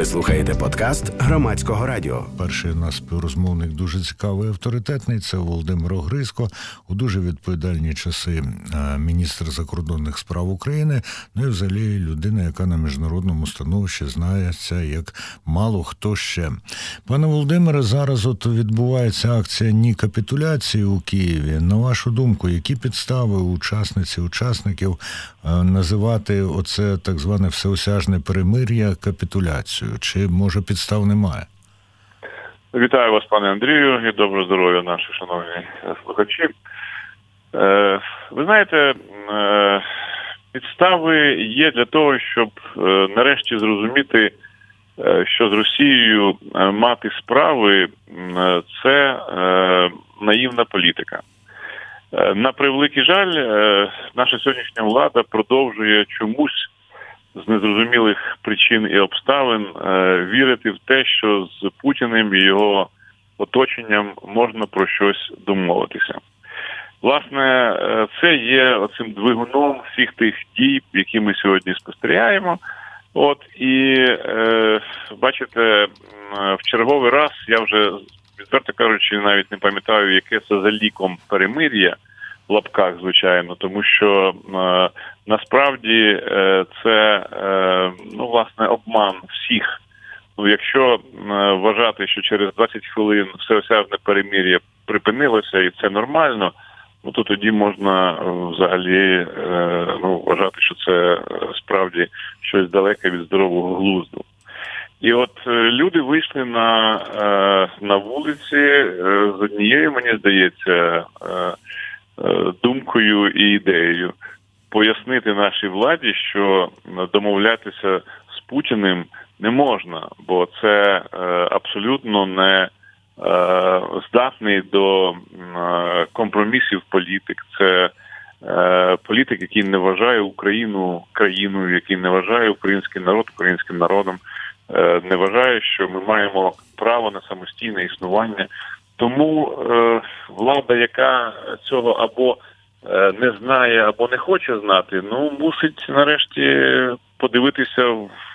Ви слухаєте подкаст Громадського радіо. Перший наш співрозмовник дуже цікавий і авторитетний. Це Володимир Огризько, у дуже відповідальні часи міністр закордонних справ України. Ну і взагалі людина, яка на міжнародному становищі знається як мало хто ще. Пане Володимире, зараз от відбувається акція «Ні капітуляції» у Києві. На вашу думку, які підстави учасників називати оце так зване всеосяжне перемир'я капітуляцією? Чи, може, підстав немає? Вітаю вас, пане Андрію, і доброго здоров'я, наші шановні слухачі. Ви знаєте, підстави є для того, щоб нарешті зрозуміти, що з Росією мати справи – це наївна політика. На превеликий жаль, наша сьогоднішня влада продовжує чомусь з незрозумілих причин і обставин вірити в те, що з Путіним і його оточенням можна про щось домовитися. Власне, це є оцим двигуном всіх тих дій, які ми сьогодні спостерігаємо. І бачите, в черговий раз, я вже, відверто кажучи, навіть не пам'ятаю, яке це за ліком перемир'я, в лапках, звичайно, тому що насправді це, власне, обман всіх. Якщо вважати, що через 20 хвилин всеосяжне перемир'я припинилося і це нормально, то тоді можна взагалі вважати, що це справді щось далеке від здорового глузду. І люди вийшли на вулиці з однією, мені здається, думкою і ідеєю пояснити нашій владі, що домовлятися з Путіним не можна, бо це абсолютно не здатний до компромісів політик. Це політик, який не вважає Україну країною, який не вважає український народ українським народом, не вважає, що ми маємо право на самостійне існування. Тому влада, яка цього або не знає, або не хоче знати, мусить нарешті подивитися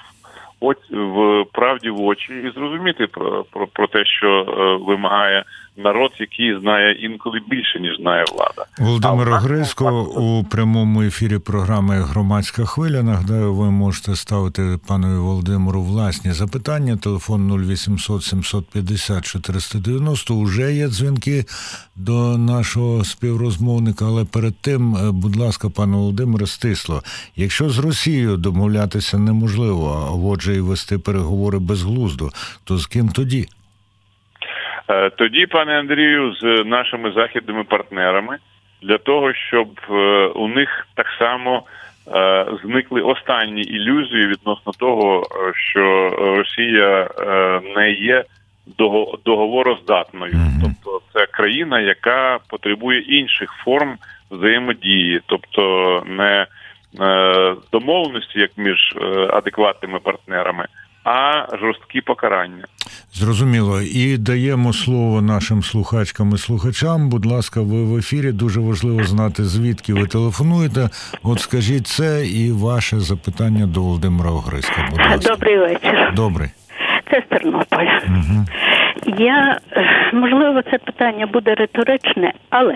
в правді в очі і зрозуміти про те, що вимагає народ, який знає інколи більше, ніж знає влада. Володимир Огризько у прямому ефірі програми «Громадська хвиля». Нагадаю, ви можете ставити панові Володимиру власні запитання. Телефон 0800 750 490. Уже є дзвінки до нашого співрозмовника, але перед тим, будь ласка, пане Володимире, стисло. Якщо з Росією домовлятися неможливо, а отже і вести переговори безглуздо, то з ким тоді? Тоді, пане Андрію, з нашими західними партнерами, для того, щоб у них так само зникли останні ілюзії відносно того, що Росія не є договороздатною. Тобто це країна, яка потребує інших форм взаємодії, тобто не домовленості, як між адекватними партнерами, а жорсткі покарання. Зрозуміло. І даємо слово нашим слухачкам і слухачам. Будь ласка, ви в ефірі. Дуже важливо знати, звідки ви телефонуєте. Скажіть це і ваше запитання до Володимира Огризька. Будь ласка. Добрий вечір. Добрий. Це з Тернополя. Угу. Можливо, це питання буде риторичне, але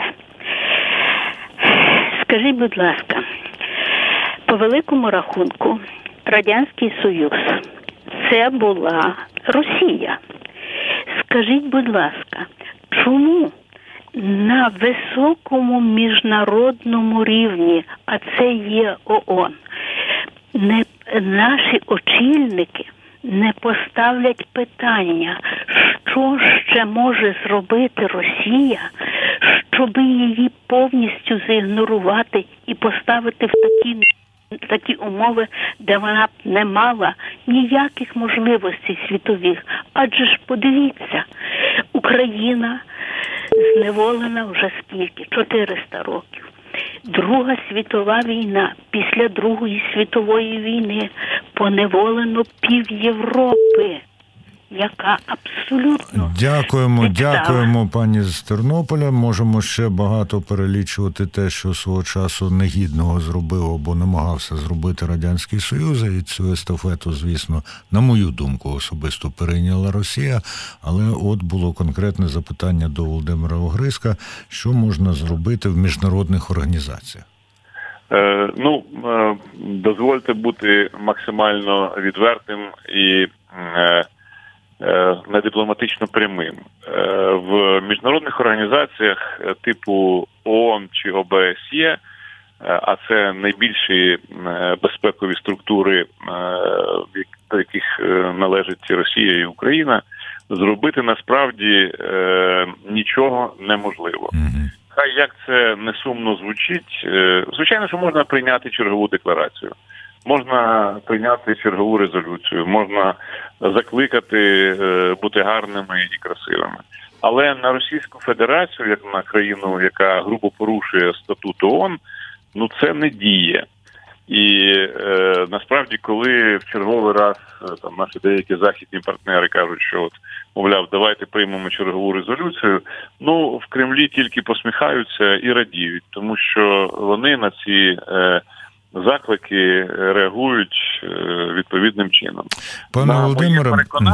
скажіть, будь ласка, по великому рахунку Радянський Союз – це була Росія. Скажіть, будь ласка, чому на високому міжнародному рівні, а це є ООН, наші очільники не поставлять питання, що ще може зробити Росія, щоб її повністю заігнорувати і поставити в такі умови, де вона б не мала ніяких можливостей світових. Адже ж подивіться, Україна зневолена вже скільки? 400 років. Друга світова війна. Після Другої світової війни поневолено пів Європи. яка абсолютно Дякуємо, пані з Тернополя. Можемо ще багато перелічувати те, що свого часу негідного зробив або намагався зробити Радянський Союз, і цю естафету, звісно, на мою думку, особисто перейняла Росія. Але от було конкретне запитання до Володимира Огризка, що можна зробити в міжнародних організаціях? Дозвольте бути максимально відвертим і недипломатично прямим. В міжнародних організаціях типу ООН чи ОБСЄ, а це найбільші безпекові структури, до яких належить Росія і Україна, зробити насправді нічого неможливо. Хай як це не сумно звучить, звичайно, що можна прийняти чергову декларацію, можна прийняти чергову резолюцію, можна закликати бути гарними і красивими. Але на Російську Федерацію, як на країну, яка грубо порушує статут ООН, це не діє. І насправді, коли в черговий раз там наші деякі західні партнери кажуть, що мовляв, давайте приймемо чергову резолюцію, в Кремлі тільки посміхаються і радіють, тому що вони на ці заклики реагують відповідним чином. Пане Володимире,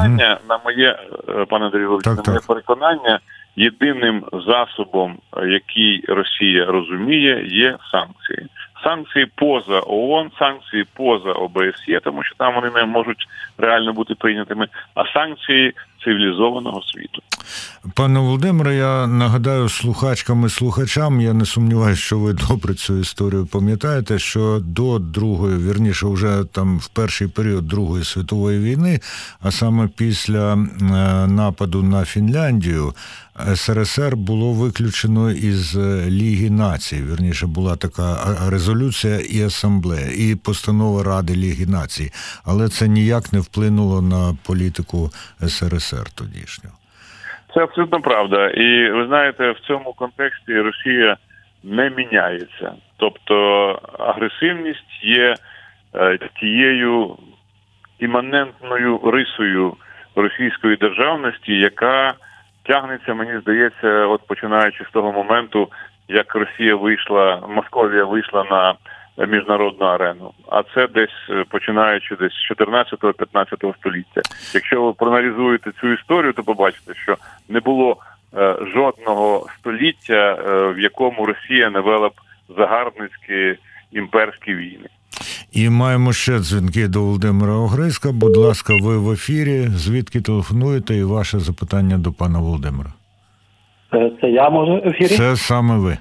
пане Андрію, на моє переконання, єдиним засобом, який Росія розуміє, є санкції. Санкції поза ООН, санкції поза ОБСЄ, тому що там вони не можуть реально бути прийнятими, а санкції цивілізованого світу. Пане Володимире, я нагадаю слухачкам і слухачам, я не сумніваюся, що ви добре цю історію пам'ятаєте, що до вже там в перший період Другої світової війни, а саме після нападу на Фінляндію, СРСР було виключено із Ліги націй. Була така резолюція і асамблея, і постанова Ради Ліги націй. Але це ніяк не вплинуло на політику СРСР тодішнього. Це абсолютно правда. І ви знаєте, в цьому контексті Росія не міняється. Тобто агресивність є тією іманентною рисою російської державності, яка тягнеться, мені здається, починаючи з того моменту, як Московія вийшла на міжнародну арену. А це починаючи з 14-15 століття. Якщо ви проаналізуєте цю історію, то побачите, що не було жодного століття, в якому Росія не вела б загарбницькі імперські війни. І маємо ще дзвінки до Володимира Огризка. Будь ласка, ви в ефірі. Звідки телефонуєте і ваше запитання до пана Володимира? Це я, може, в ефірі? Це саме ви.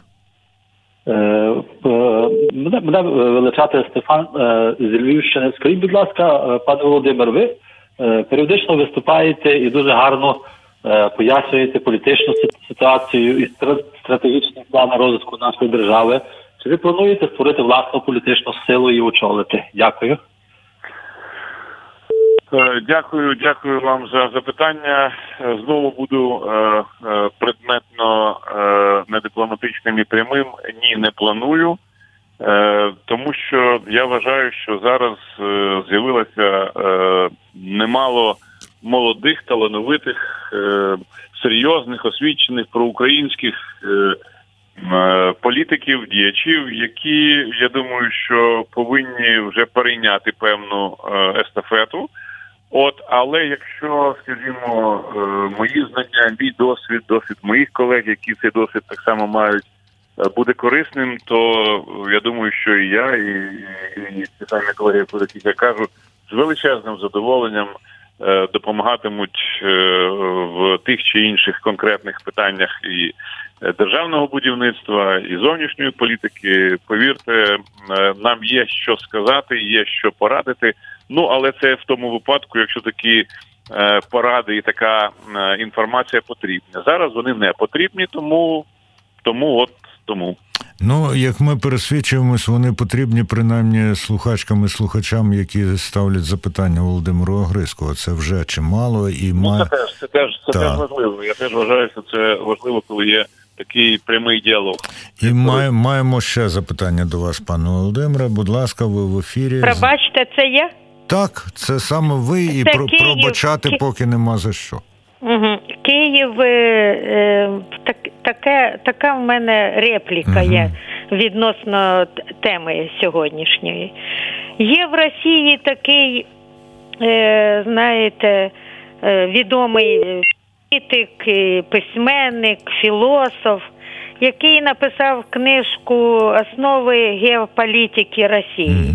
Мене величати Стефан з Львівщини. Скажіть, будь ласка, пане Володимир, ви періодично виступаєте і дуже гарно пояснюєте політичну ситуацію і стратегічний план розвитку нашої держави. Чи ви плануєте створити власну політичну силу і очолити? Дякую. Дякую вам за запитання. Знову буду предметно недипломатичним і прямим. Ні, не планую. Тому що я вважаю, що зараз з'явилося немало молодих, талановитих, серйозних, освічених, проукраїнських політиків, діячів, які, я думаю, що повинні вже перейняти певну естафету. Але якщо, скажімо, мої знання, мій досвід моїх колег, які цей досвід так само мають, буде корисним, то я думаю, що і я, і ті самі колеги, про яких я кажу, з величезним задоволенням допомагатимуть в тих чи інших конкретних питаннях і державного будівництва, і зовнішньої політики. Повірте, нам є що сказати, є що порадити. Але це в тому випадку, якщо такі поради і така інформація потрібна. Зараз вони не потрібні, тому. Як ми пересвідчуємось, вони потрібні принаймні слухачкам і слухачам, які ставлять запитання Володимиру Огризьку. Це вже чимало і Це теж важливо. Я теж вважаю, що це важливо, коли є такий прямий діалог. І маємо ще запитання до вас, пане Володимире. Будь ласка, ви в ефірі. Пробачте, це я? Так, це саме ви, і Це пробачати поки нема за що. Угу. Київ, така в мене репліка є відносно теми сьогоднішньої. Є в Росії такий, знаєте, відомий політик, письменник, філософ, який написав книжку «Основи геополітики Росії».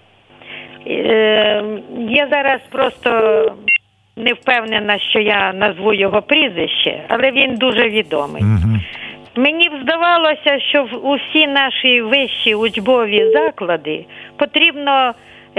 Я зараз просто не впевнена, що я назву його прізвище, але він дуже відомий. Мені б здавалося, що у всі наші вищі учбові заклади потрібно,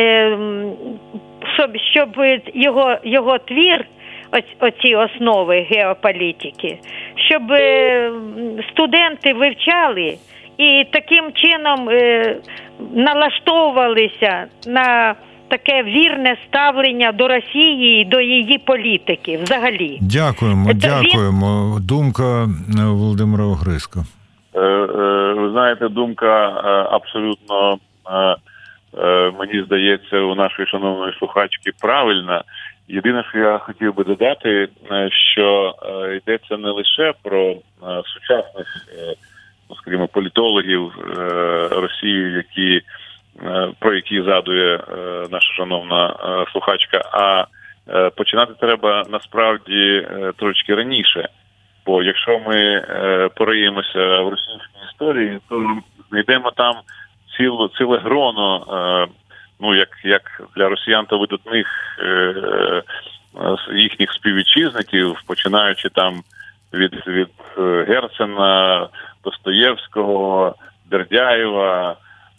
щоб його твір, оці основи геополітики, щоб студенти вивчали і таким чином налаштовувалися на таке вірне ставлення до Росії і до її політики взагалі. Дякуємо. Думка Володимира Огризка. Ви знаєте, думка абсолютно, мені здається, у нашої шановної слухачки правильна. Єдине, що я хотів би додати, що йдеться не лише про сучасних, скажімо, політологів Росії, про які згадує наша шановна слухачка, а починати треба насправді трошки раніше. Бо якщо ми пориємося в російській історії, то знайдемо там ціле гроно, як для росіян то видатних їхніх співвітчизників, починаючи там від Герцена, Достоєвського, Бердяєва,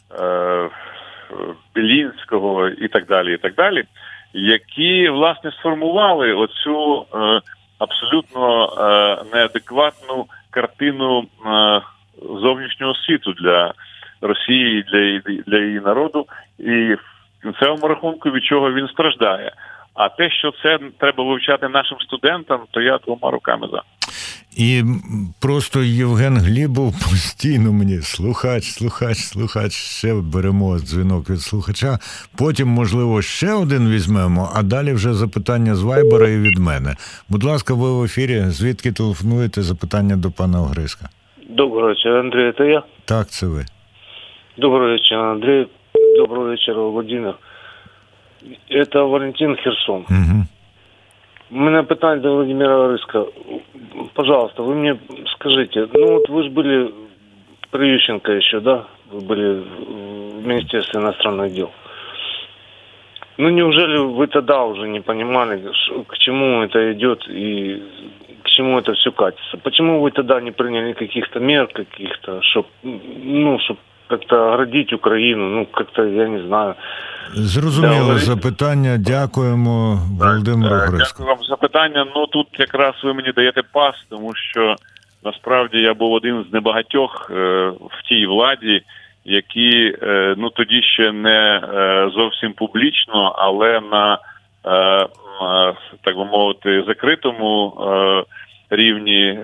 Білінського і так далі, які, власне, сформували оцю абсолютно неадекватну картину зовнішнього світу для Росії, для її народу, і в кінцевому рахунку від чого він страждає. А те, що це треба вивчати нашим студентам, то я двома руками за. І просто Євген Глібов постійно мені слухач, ще беремо дзвінок від слухача, потім, можливо, ще один візьмемо, а далі вже запитання з Вайбера і від мене. Будь ласка, ви в ефірі, звідки телефонуєте, запитання до пана Огризка? Доброго вечора, Андрій, це я? Так, це ви. Доброго вечора, Андрей. Доброго вечера, Владимир. Это Валентин, Херсон. У меня питание до Владимира Огрызка. Пожалуйста, вы мне скажите, вы же были при Ющенко еще, да? Вы были в Министерстве иностранных дел. Неужели вы тогда уже не понимали, к чему это идет и к чему это все катится? Почему вы тогда не приняли каких-то мер, чтобы как-то оградить Україну, я не знаю. Зрозуміло запитання. Дякуємо, Володимиру Огризку. Дякую вам за запитання. Тут якраз ви мені даєте пас, тому що насправді я був один з небагатьох в тій владі, які тоді ще не зовсім публічно, але на, так би мовити, закритому рівні,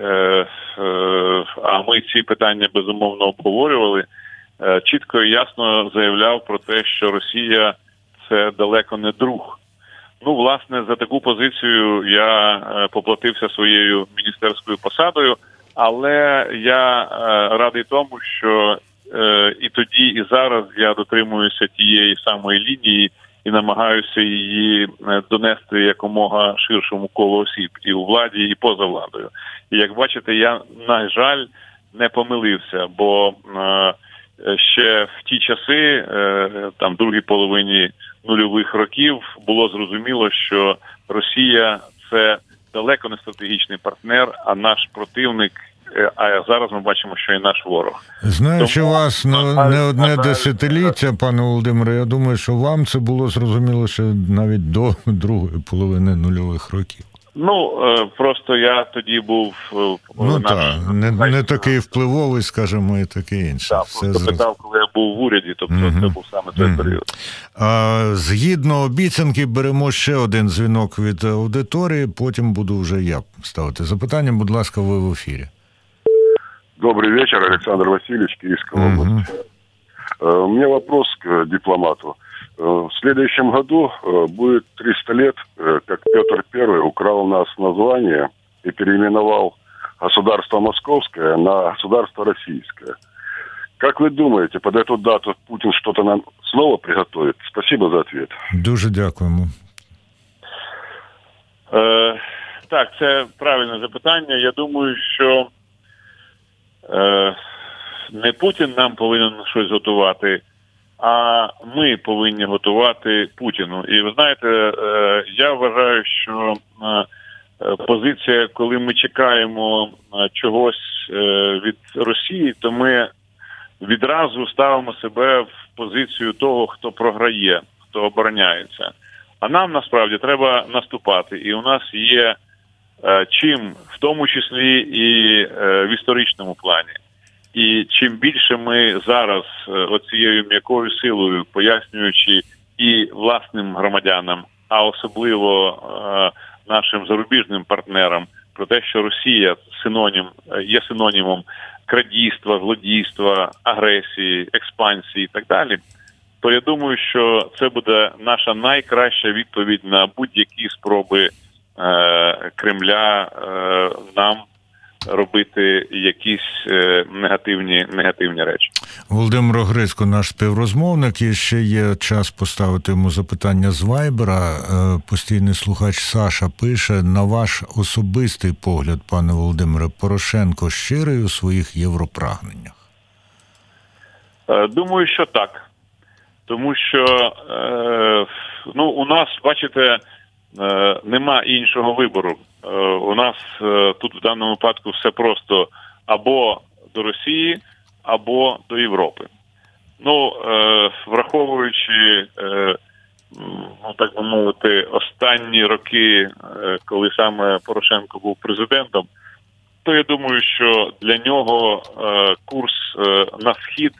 а ми ці питання безумовно обговорювали, чітко і ясно заявляв про те, що Росія – це далеко не друг. Власне, за таку позицію я поплатився своєю міністерською посадою, але я радий тому, що і тоді, і зараз я дотримуюся тієї самої лінії і намагаюся її донести якомога ширшому колу осіб і у владі, і поза владою. І як бачите, я, на жаль, не помилився, бо ще в ті часи, там, другій половині нульових років, було зрозуміло, що Росія – це далеко не стратегічний партнер, а наш противник, а зараз ми бачимо, що і наш ворог. Знаючи вас не одне десятиліття, пане Володимире, я думаю, що вам це було зрозуміло ще навіть до другої половини нульових років. Просто я тоді був... не такий впливовий, скажімо, і таке інше. Так, просто питав, коли я був в уряді, тобто це був саме той період. Згідно обіцянки, беремо ще один дзвінок від аудиторії, потім буду вже я ставити запитання. Будь ласка, ви в ефірі. Добрый вечер, Александр Васильевич, Киевская область. У меня вопрос к дипломату. в следующем году будет 300 лет, как Петр I украл у нас название и переименовал государство Московское на государство Российское. Как вы думаете, под эту дату Путин что-то нам снова приготовит? Спасибо за ответ. Дуже дякуємо. Так, це правильне запитання. Я думаю, що не Путін нам повинен щось готувати, а ми повинні готувати Путіну. І ви знаєте, я вважаю, що позиція, коли ми чекаємо чогось від Росії, то ми відразу ставимо себе в позицію того, хто програє, хто обороняється. А нам, насправді, треба наступати. І у нас є чим, в тому числі і в історичному плані. І чим більше ми зараз оцією м'якою силою, пояснюючи і власним громадянам, а особливо нашим зарубіжним партнерам, про те, що Росія є синонімом крадійства, злодійства, агресії, експансії і так далі, то я думаю, що це буде наша найкраща відповідь на будь-які спроби Кремля нам робити якісь негативні речі. Володимир Огризько, наш співрозмовник, і ще є час поставити йому запитання з Вайбера. Постійний слухач Саша пише: на ваш особистий погляд, пане Володимире, Порошенко щирий у своїх європрагненнях? Думаю, що так. Тому що у нас, бачите, нема іншого вибору. У нас тут в даному випадку все просто або до Росії, або до Європи. Враховуючи, так би мовити, останні роки, коли саме Порошенко був президентом, то я думаю, що для нього курс на схід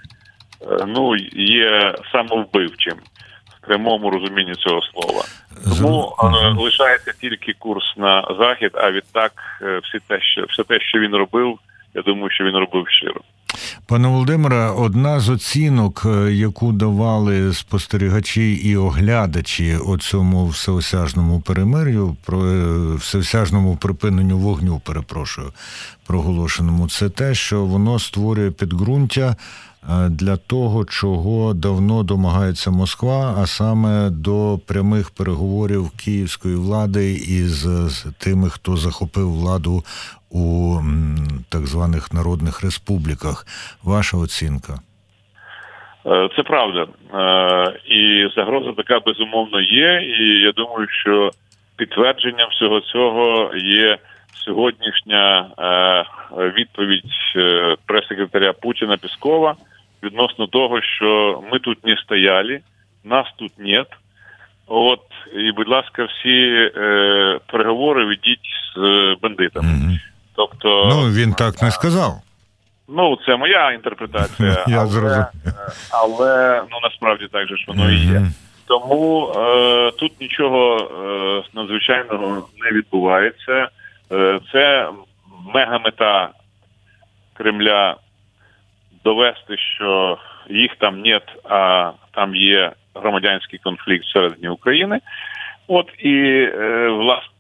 є самовбивчим в прямому розумінні цього слова. Тому лишається тільки курс на захід, а відтак все те, що він робив, я думаю, що він робив щиро. Пане Володимире, одна з оцінок, яку давали спостерігачі і оглядачі цьому всеосяжному перемир'ю, всеосяжному припиненню вогню, проголошеному, це те, що воно створює підґрунтя для того, чого давно домагається Москва, а саме до прямих переговорів київської влади із тими, хто захопив владу у так званих народних республіках. Ваша оцінка? Це правда. І загроза така, безумовно, є. І я думаю, що підтвердженням всього цього є сьогоднішня відповідь прес-секретаря Путіна Пєскова відносно того, що ми тут не стояли, нас тут нет. І, будь ласка, всі переговори ведіть з бандитами. Mm-hmm. Тобто, він так не сказав. Це моя інтерпретація, але насправді так же ж воно і є. Тому тут нічого надзвичайного не відбувається. Це мегамета Кремля довести, що їх там нет, а там є громадянський конфлікт всередині України. І, власне,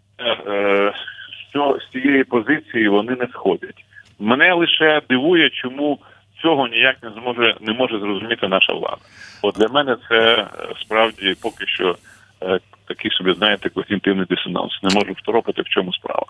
з цієї позиції вони не сходять. Мене лише дивує, чому цього ніяк не може зрозуміти наша влада. Для мене це справді поки що такий собі, знаєте, когнітивний дисонанс. Не можу второпити, в чому справа.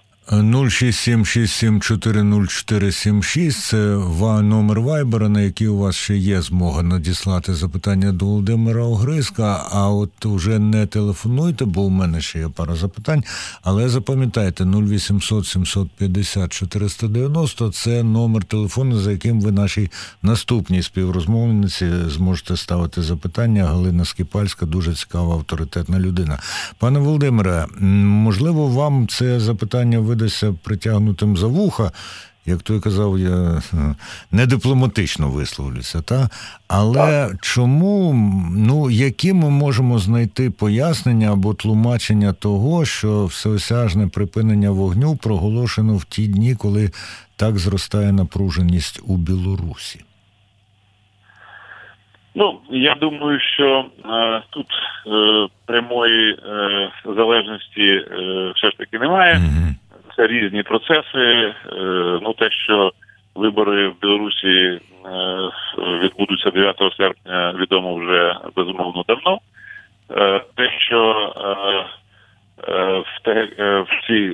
067670476 – це номер Вайбера, на який у вас ще є змога надіслати запитання до Володимира Огризька, а уже не телефонуйте, бо у мене ще є пара запитань, але запам'ятайте, 0800 750 490 – це номер телефону, за яким ви нашій наступній співрозмовниці зможете ставити запитання. Галина Скіпальська, дуже цікава, авторитетна людина. Пане Володимире, можливо, вам це запитання видасться притягнутим за вуха, як той казав, я не дипломатично висловлюся, але чому, які ми можемо знайти пояснення або тлумачення того, що всеосяжне припинення вогню проголошено в ті дні, коли так зростає напруженість у Білорусі? Я думаю, що тут прямої залежності все ж таки немає. Це різні процеси. Те, що вибори в Білорусі відбудуться 9 серпня, відомо вже безумовно давно. Те, що в цій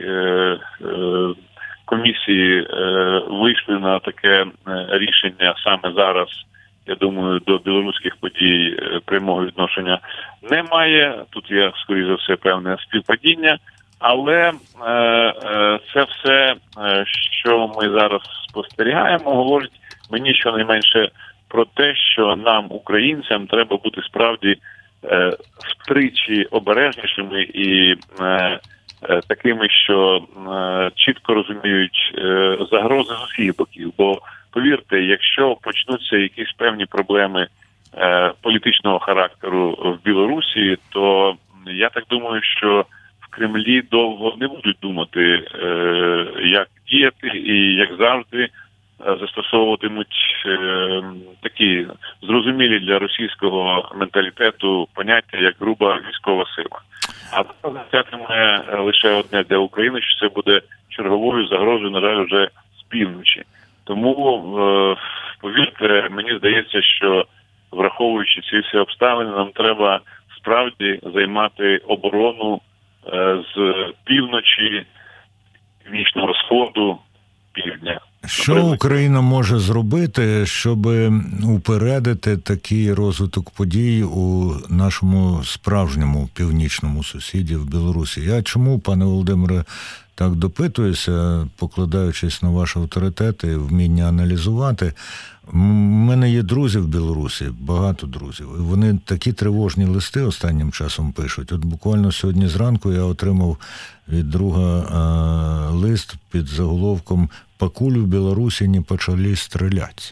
комісії вийшли на таке рішення саме зараз, я думаю, до білоруських подій прямого відношення немає. Тут є, скоріше за все, певне співпадіння. Але це все, що ми зараз спостерігаємо, говорить мені щонайменше про те, що нам, українцям, треба бути справді втричі обережнішими і такими, що чітко розуміють загрози з усіх боків. Бо, повірте, якщо почнуться якісь певні проблеми політичного характеру в Білорусі, то я так думаю, що в Кремлі довго не будуть думати, як діяти, і, як завжди, застосовуватимуть такі зрозумілі для російського менталітету поняття, як груба військова сила. А це означатиме лише одне для України, що це буде черговою загрозою, на жаль, вже з півночі. Тому, повірте, мені здається, що, враховуючи ці всі обставини, нам треба справді займати оборону з півночі, північного сходу, півдня. Що Україна може зробити, щоб упередити такий розвиток подій у нашому справжньому північному сусіді в Білорусі? Я чому, пане Володимире, так допитуюся, покладаючись на ваш авторитет і вміння аналізувати? У мене є друзі в Білорусі, багато друзів. І вони такі тривожні листи останнім часом пишуть. От буквально сьогодні зранку я отримав від друга лист під заголовком «По кулю в Білорусі не почали стріляти».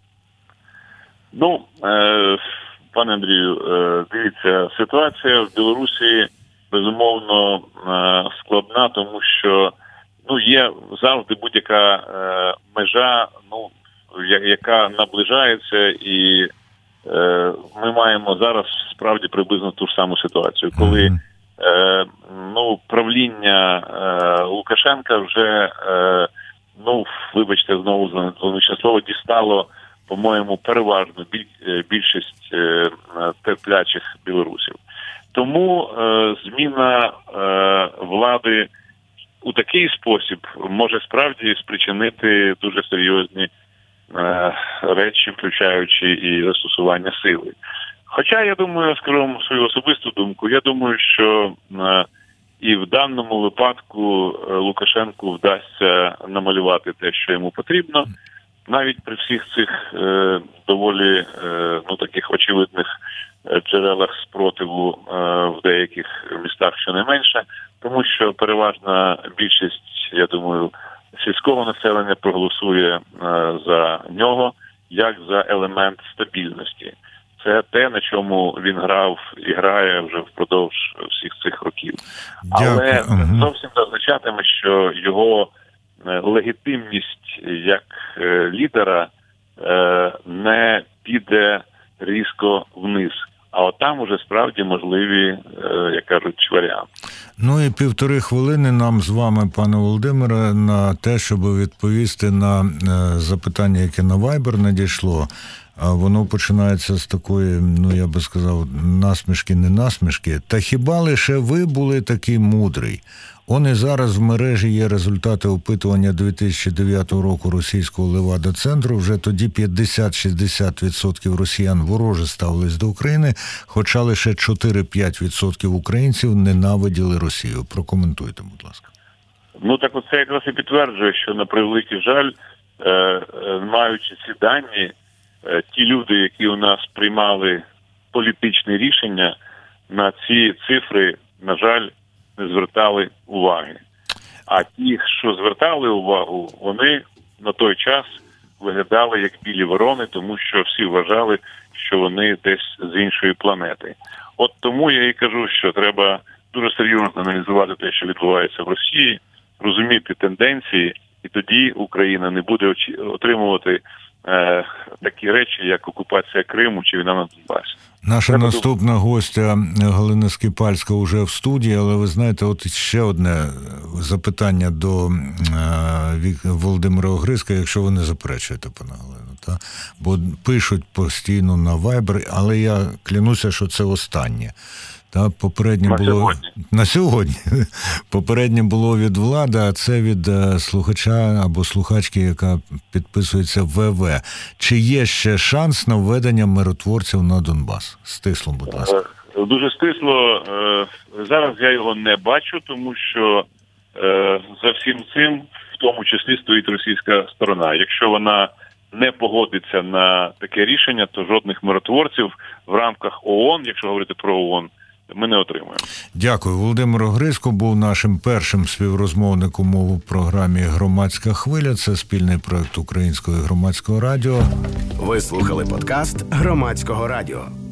Пане Андрію, дивіться, ситуація в Білорусі безумовно складна, тому що є завжди будь-яка межа, яка наближається, і ми маємо зараз справді приблизно ту ж саму ситуацію, коли правління Лукашенка вже, вибачте, знову зловничне слово, дістало, по-моєму, переважну більшість терплячих білорусів. Тому зміна влади у такий спосіб може справді спричинити дуже серйозні речі, включаючи і застосування сили. Хоча, я думаю, скажу вам свою особисту думку, я думаю, що і в даному випадку Лукашенку вдасться намалювати те, що йому потрібно, навіть при всіх цих доволі таких очевидних джерелах спротиву в деяких містах щонайменше, тому що переважна більшість, я думаю, сільського населення проголосує за нього як за елемент стабільності. Це те, на чому він грав і грає вже впродовж всіх цих років. Але зовсім не означатиме, що його легітимність як лідера не піде різко вниз. А от там уже справді можливі, як кажуть, варіанти. І 1,5 хвилини нам з вами, пане Володимире, на те, щоб відповісти на запитання, яке на Viber надійшло. Воно починається з такої, я би сказав, насмішки, не насмішки. Та хіба лише ви були такий мудрий? І зараз в мережі є результати опитування 2009 року російського Левада-центру. Вже тоді 50-60% росіян вороже ставились до України, хоча лише 4-5% українців ненавиділи Росію. Прокоментуйте, будь ласка. Так оце якраз і підтверджує, що, на превеликий жаль, маючи ці дані, ті люди, які у нас приймали політичні рішення, на ці цифри, на жаль, не звертали уваги. А ті, що звертали увагу, вони на той час виглядали як білі ворони, тому що всі вважали, що вони десь з іншої планети. От тому я і кажу, що треба дуже серйозно аналізувати те, що відбувається в Росії, розуміти тенденції, і тоді Україна не буде отримувати такі речі, як окупація Криму чи війна на Донбасі. Наша наступна гостя Галина Скипальська вже в студії, але ви знаєте, от ще одне запитання до Володимира Огризка, якщо ви не заперечуєте, пане Галино, та? Бо пишуть постійно на Viber, але я клянуся, що це останнє. Та, попереднє на було сьогодні. На сьогодні. Попереднє було від Влади, а це від слухача або слухачки, яка підписується ВВ. Чи є ще шанс на введення миротворців на Донбас? Стисло, будь ласка. Дуже стисло. Зараз я його не бачу, тому що за всім цим, в тому числі, стоїть російська сторона. Якщо вона не погодиться на таке рішення, то жодних миротворців в рамках ООН, якщо говорити про ООН, ми не отримаємо. Дякую. Володимир Огризко був нашим першим співрозмовником у програмі «Громадська хвиля». Це спільний проект Українського і Громадського радіо. Ви слухали подкаст Громадського радіо.